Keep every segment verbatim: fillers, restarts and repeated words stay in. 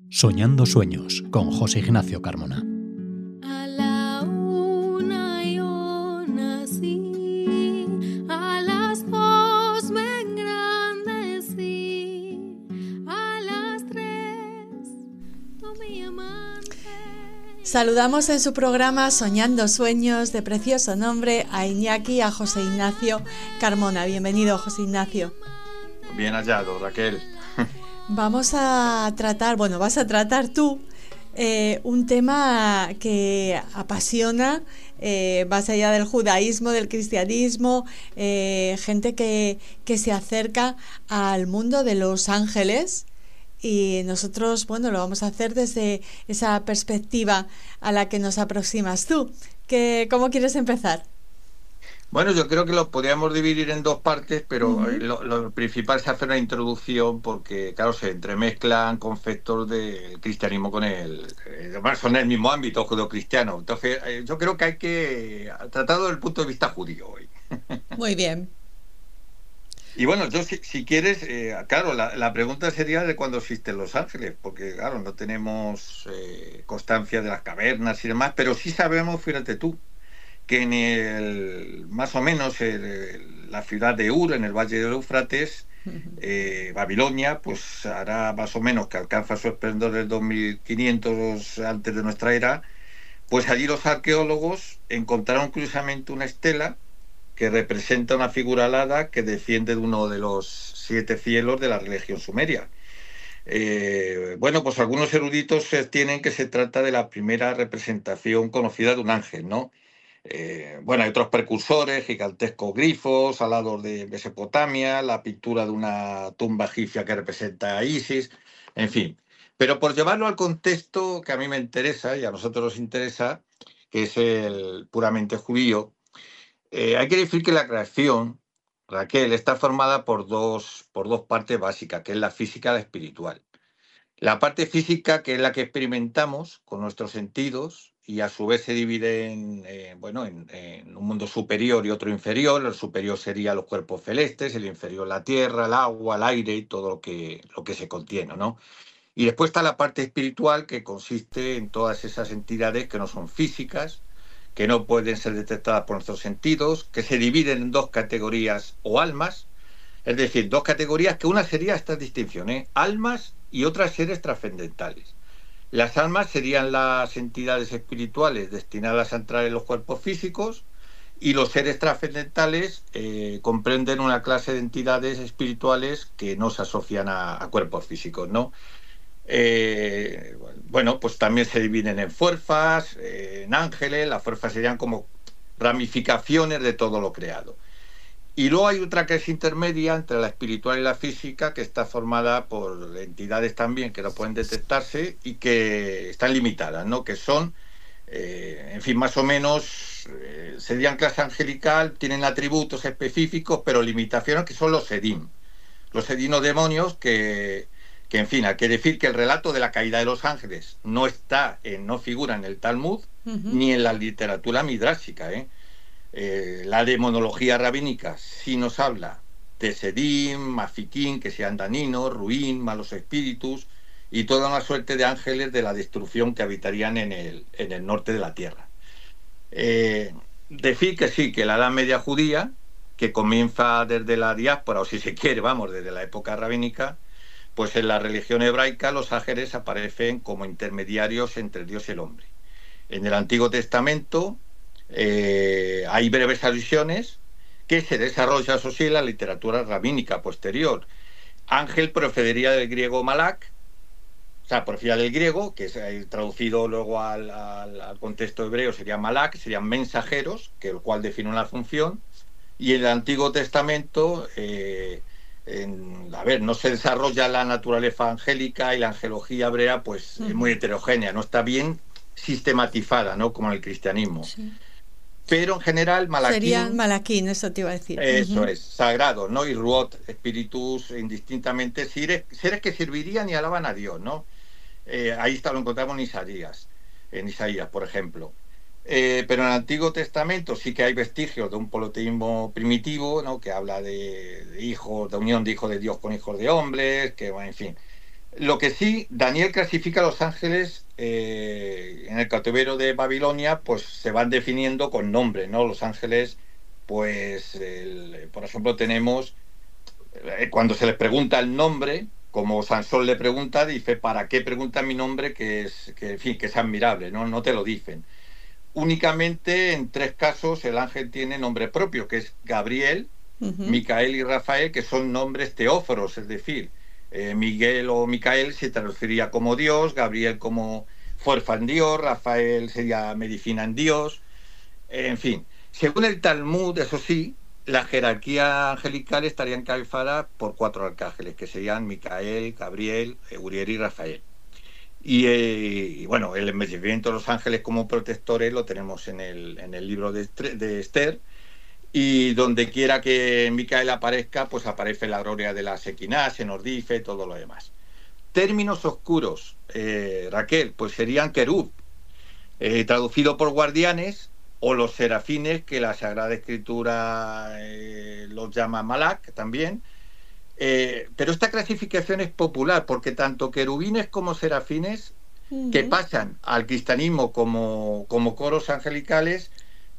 Soñando sueños con José Ignacio Carmona. A la una yo nací, a las dos me engrandecí, a las tres tomé mi amante. Saludamos en su programa Soñando Sueños, de precioso nombre, a Iñaki y a José Ignacio Carmona. Bienvenido, José Ignacio. Bien hallado, Raquel. Vamos a tratar, bueno, vas a tratar tú eh, un tema que apasiona, eh, más allá del judaísmo, del cristianismo, eh, gente que, que se acerca al mundo de los ángeles. Y nosotros, bueno, lo vamos a hacer desde esa perspectiva a la que nos aproximas tú. ¿Qué, ¿Cómo quieres empezar? Bueno, yo creo que lo podríamos dividir en dos partes, pero uh-huh. lo, lo principal es hacer una introducción porque, claro, se entremezclan conceptos del cristianismo con el... Además, son en el mismo ámbito judeocristiano. Entonces, eh, yo creo que hay que tratarlo desde el punto de vista judío hoy. Muy bien. Y bueno, yo si, si quieres, eh, claro, la, la pregunta sería de cuándo existen los ángeles, porque claro, no tenemos eh, constancia de las cavernas y demás, pero sí sabemos, fíjate tú, que en el, más o menos el, la ciudad de Ur, en el Valle del Éufrates, eh, Babilonia, pues hará más o menos que alcanza su esplendor del dos mil quinientos antes de nuestra era, pues allí los arqueólogos encontraron curiosamente una estela que representa una figura alada que desciende de uno de los siete cielos de la religión sumeria. Eh, bueno, pues algunos eruditos sostienen que se trata de la primera representación conocida de un ángel, ¿no? Eh, bueno, hay otros precursores, gigantescos grifos, alados de Mesopotamia, la pintura de una tumba egipcia que representa a Isis, en fin. Pero por llevarlo al contexto que a mí me interesa y a nosotros nos interesa, que es el puramente judío, Eh, hay que decir que la creación, Raquel, está formada por dos, por dos partes básicas, que es la física y la espiritual. La parte física, que es la que experimentamos con nuestros sentidos, y a su vez se divide en, eh, bueno, en, en un mundo superior y otro inferior. El superior sería los cuerpos celestes, el inferior la tierra, el agua, el aire y todo lo que, lo que se contiene, ¿no? Y después está la parte espiritual, que consiste en todas esas entidades que no son físicas, que no pueden ser detectadas por nuestros sentidos, que se dividen en dos categorías o almas, es decir, dos categorías que una sería esta distinción, ¿eh? Almas y otras seres trascendentales. Las almas serían las entidades espirituales destinadas a entrar en los cuerpos físicos y los seres trascendentales eh, comprenden una clase de entidades espirituales que no se asocian a, a cuerpos físicos, ¿no? Eh, bueno, pues también se dividen en fuerzas, eh, en ángeles. Las fuerzas serían como ramificaciones de todo lo creado. Y luego hay otra que es intermedia entre la espiritual y la física, que está formada por entidades también que no pueden detectarse y que están limitadas, ¿no? Que son, eh, en fin, más o menos, eh, serían clase angelical, tienen atributos específicos, pero limitaciones, que son los Edim. Los Edim o demonios que... que en fin, hay que decir que el relato de la caída de los ángeles no está, en, no figura en el Talmud, uh-huh. ni en la literatura midrásica, ¿eh? Eh, la demonología rabínica sí nos habla de Sedim, Mafiquín, que sean daninos, ruín, malos espíritus, y toda una suerte de ángeles de la destrucción que habitarían en el, en el norte de la tierra. Eh, decir que sí, que la Edad Media judía, que comienza desde la diáspora, o si se quiere, vamos, desde la época rabínica, pues en la religión hebraica los ángeles aparecen como intermediarios entre Dios y el hombre. En el Antiguo Testamento eh, hay breves alusiones que se desarrollan, eso sí, en la literatura rabínica posterior. Ángel procedería del griego malak, o sea, procedía del griego, que es eh, traducido luego al, al, al contexto hebreo sería malak, serían mensajeros, que el cual define una función, y en el Antiguo Testamento... Eh, En, a ver, no se desarrolla la naturaleza angélica y la angelología hebrea, pues uh-huh. es muy heterogénea, no está bien sistematizada, ¿no? Como en el cristianismo. Sí. Pero en general, malaquín... Sería malaquín, eso te iba a decir. Eso uh-huh. es, sagrado, ¿no? Y ruot, espíritus indistintamente, seres, seres que servirían y alaban a Dios, ¿no? Eh, ahí está, lo encontramos en Isaías, en Isaías, por ejemplo. Eh, pero en el Antiguo Testamento sí que hay vestigios de un politeísmo primitivo, ¿no? Que habla de, de hijos, de unión de hijos de Dios con hijos de hombres, que, bueno, en fin. Lo que sí, Daniel clasifica a los ángeles eh, en el cautiverio de Babilonia, pues se van definiendo con nombres, ¿no? Los ángeles, pues, el, por ejemplo, tenemos, eh, cuando se les pregunta el nombre, como Sansón le pregunta, dice, ¿para qué pregunta mi nombre? Que es, que, en fin, que es admirable, ¿no? No te lo dicen. Únicamente en tres casos el ángel tiene nombre propio, que es Gabriel, uh-huh. Micael y Rafael, que son nombres teóforos, es decir, eh, Miguel o Micael se traduciría como Dios, Gabriel como fuerza en Dios, Rafael sería medicina en Dios, eh, en fin. Según el Talmud, eso sí, la jerarquía angelical estaría encabezada por cuatro arcángeles, que serían Micael, Gabriel, Uriel y Rafael. Y, eh, y bueno, el embellecimiento de los ángeles como protectores lo tenemos en el, en el libro de, de Esther, y donde quiera que Micael aparezca, pues aparece la gloria de la Sequiná, se nos dice todo lo demás. Términos oscuros, eh, Raquel, pues serían querub, eh, traducido por guardianes, o los serafines, que la Sagrada Escritura eh, los llama Malak también. Eh, pero esta clasificación es popular porque tanto querubines como serafines, uh-huh. que pasan al cristianismo como, como coros angelicales,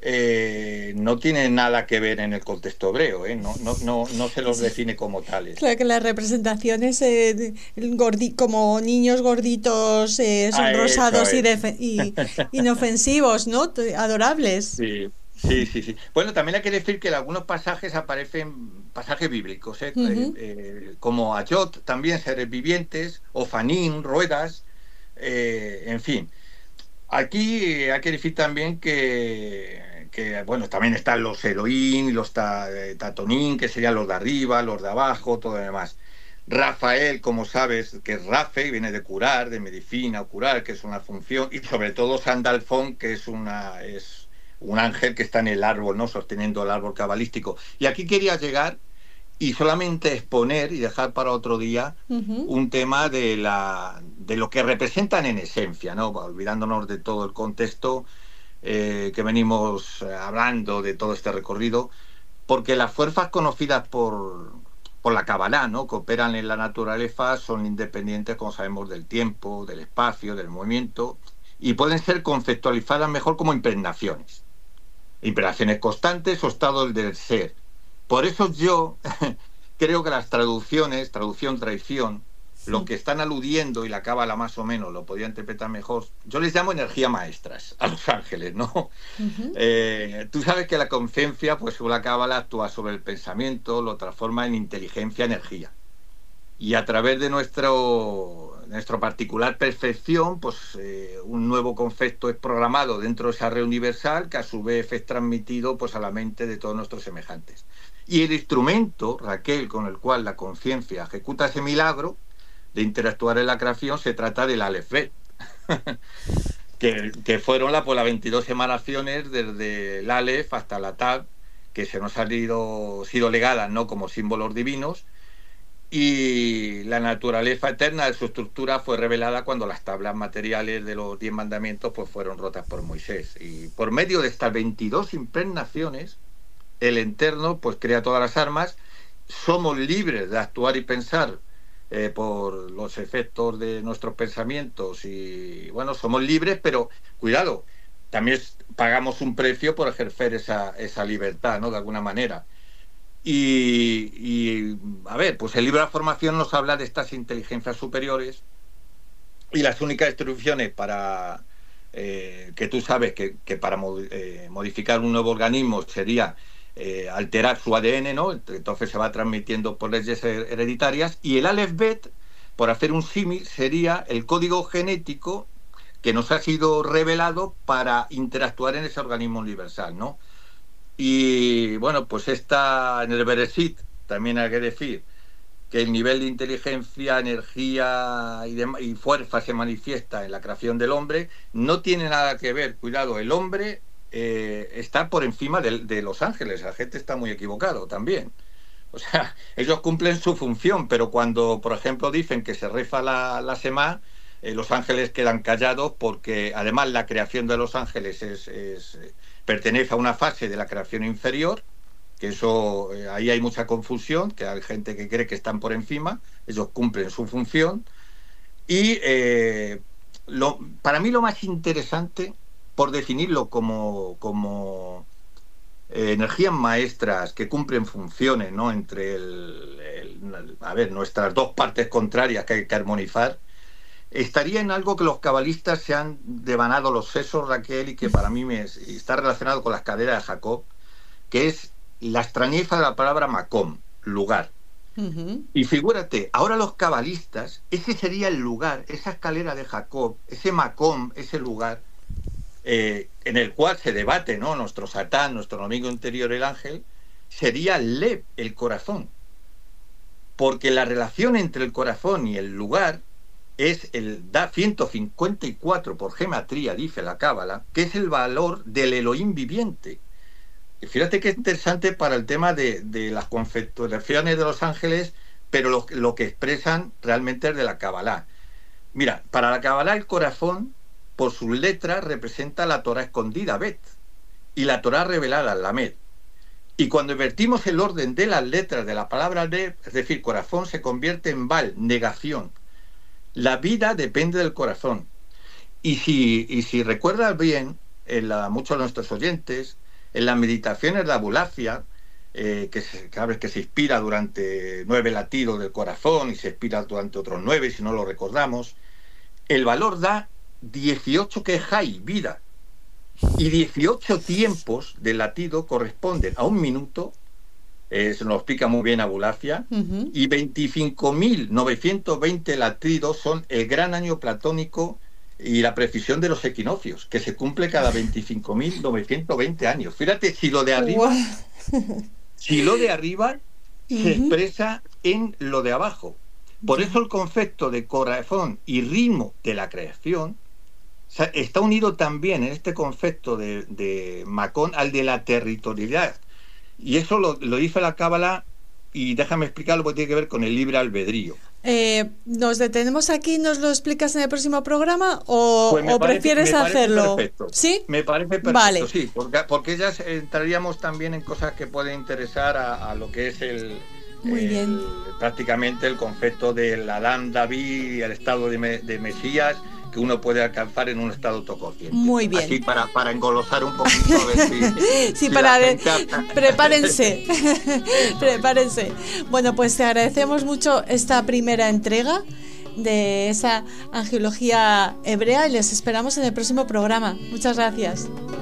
eh, no tienen nada que ver en el contexto hebreo, ¿eh? no, no, no, no se los define como tales. Claro que las representaciones eh, gordi- como niños gorditos eh, son ah, rosados y, defe- y inofensivos, ¿no? Adorables. Sí. Sí, sí, sí. Bueno, también hay que decir que en algunos pasajes aparecen pasajes bíblicos, ¿eh? Uh-huh. eh, eh, como Ayot, también seres vivientes, o Fanín, ruedas, eh, en fin. Aquí eh, hay que decir también que, que, bueno, también están los Elohim, los ta, eh, Tatonín, que serían los de arriba, los de abajo, todo lo demás. Rafael, como sabes, que es Rafe, viene de curar, de medicina o curar, que es una función, y sobre todo Sandalfón, que es una... es un ángel que está en el árbol, ¿no? Sosteniendo el árbol cabalístico. Y aquí quería llegar y solamente exponer y dejar para otro día uh-huh. un tema de la de lo que representan en esencia, ¿no? Olvidándonos de todo el contexto eh, que venimos hablando de todo este recorrido, porque las fuerzas conocidas por, por la Kabbalah, ¿no? Que operan en la naturaleza, son independientes, como sabemos, del tiempo, del espacio, del movimiento, y pueden ser conceptualizadas mejor como impregnaciones. Impregnaciones constantes o estados del ser. Por eso yo creo que las traducciones, traducción, traición, sí. lo que están aludiendo, y la Cábala más o menos lo podía interpretar mejor, yo les llamo energía maestras a los ángeles, ¿no? Uh-huh. Eh, tú sabes que la conciencia, pues la Cábala actúa sobre el pensamiento, lo transforma en inteligencia, energía. Y a través de nuestro, nuestro particular perfección, pues eh, un nuevo concepto es programado dentro de esa red universal, que a su vez es transmitido pues a la mente de todos nuestros semejantes. Y el instrumento, Raquel, con el cual la conciencia ejecuta ese milagro de interactuar en la creación, se trata del Aleph Bet, que, que fueron la, pues, las veintidós emanaciones desde el Aleph hasta la Tab, que se nos han ido, sido legadas, ¿no? Como símbolos divinos. Y la naturaleza eterna de su estructura fue revelada cuando las tablas materiales de los diez mandamientos pues fueron rotas por Moisés. Y por medio de estas veintidós impregnaciones, el Eterno pues crea todas las armas. Somos libres de actuar y pensar eh, por los efectos de nuestros pensamientos. Y bueno, somos libres, pero cuidado, también pagamos un precio por ejercer esa, esa libertad, ¿no? De alguna manera. Y, y, a ver, pues el libro de la formación nos habla de estas inteligencias superiores, y las únicas instrucciones para, eh, que tú sabes que, que para eh, modificar un nuevo organismo sería eh, alterar su A D N, ¿no? Entonces se va transmitiendo por leyes hereditarias, y el Aleph Bet, por hacer un símil, sería el código genético que nos ha sido revelado para interactuar en ese organismo universal, ¿no? Y bueno, pues esta, en el Bereshit también hay que decir que el nivel de inteligencia, energía y, de, y fuerza se manifiesta en la creación del hombre. No tiene nada que ver, cuidado, el hombre eh, está por encima de, de los ángeles. La gente está muy equivocado también. O sea, ellos cumplen su función, pero cuando, por ejemplo, dicen que se reza la, la Semá, eh, los ángeles quedan callados, porque además la creación de los ángeles es... es pertenece a una fase de la creación inferior, que eso, eh, ahí hay mucha confusión, que hay gente que cree que están por encima, ellos cumplen su función, Y eh, lo, para mí lo más interesante, por definirlo como, como eh, energías maestras que cumplen funciones, ¿no?, entre el, el, a ver, nuestras dos partes contrarias que hay que armonizar, estaría en algo que los cabalistas se han devanado los sesos, Raquel, y que para mí me, está relacionado con las caderas de Jacob, que es la extrañeza de la palabra Macom, lugar. Uh-huh. Y figúrate, ahora los cabalistas, ese sería el lugar, esa escalera de Jacob, ese Macom, ese lugar eh, en el cual se debate, ¿no?, nuestro Satán, nuestro enemigo interior, el ángel, sería el Lev, el corazón. Porque la relación entre el corazón y el lugar es el da ciento cincuenta y cuatro por gematría, dice la Cábala, que es el valor del Elohim viviente. Y fíjate que es interesante para el tema de, de las configuraciones de los ángeles, pero lo, lo que expresan realmente es de la Cábala. Mira, para la Cábala el corazón, por sus letras, representa la Torah escondida, Bet, y la Torah revelada, Lamed. Y cuando invertimos el orden de las letras de la palabra Lev, es decir, corazón, se convierte en Bal, negación. La vida depende del corazón. Y si, y si recuerdas bien, en la, muchos de nuestros oyentes, en las meditaciones de Abulafia, eh, que se, sabes que se inspira durante nueve latidos del corazón y se expira durante otros nueve, si no lo recordamos, el valor da dieciocho que es Hay, vida. Y dieciocho tiempos del latido corresponden a un minuto, eh, se nos lo explica muy bien Abulafia, uh-huh. y veinticinco mil novecientos veinte latidos son el gran año platónico y la precisión de los equinoccios, que se cumple cada veinticinco mil novecientos veinte años. Fíjate, si lo de arriba, wow. si lo de arriba uh-huh. se expresa en lo de abajo. Por uh-huh. eso el concepto de corazón y ritmo de la creación está unido también en este concepto de, de Macón al de la territorialidad. Y eso lo, lo dice la Cábala, y déjame explicarlo porque tiene que ver con el libre albedrío. Eh, ¿Nos detenemos aquí? ¿Nos lo explicas en el próximo programa? ¿O, pues o parece, prefieres me parece hacerlo? Perfecto. ¿Sí? Me parece perfecto, vale. sí, porque, porque ya entraríamos también en cosas que pueden interesar a, a lo que es el, Muy el bien. prácticamente el concepto del Adán David y el estado de, me, de Mesías, que uno puede alcanzar en un estado autoconsciente. Muy bien. Así para, para engolosar un poquito. A ver si, sí, si para de... gente... prepárense. prepárense. Bueno, pues te agradecemos mucho esta primera entrega de esa angelología hebrea y les esperamos en el próximo programa. Muchas gracias.